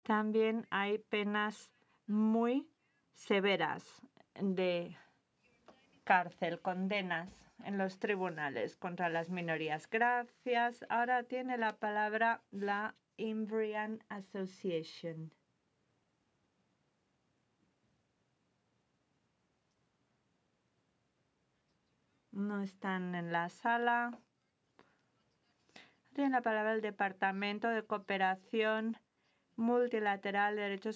También hay penas muy severas de cárcel, condenas en los tribunales contra las minorías. Gracias. Ahora tiene la palabra la Imbrian Association. No están en la sala. Tiene la palabra el Departamento de Cooperación Multilateral de Derechos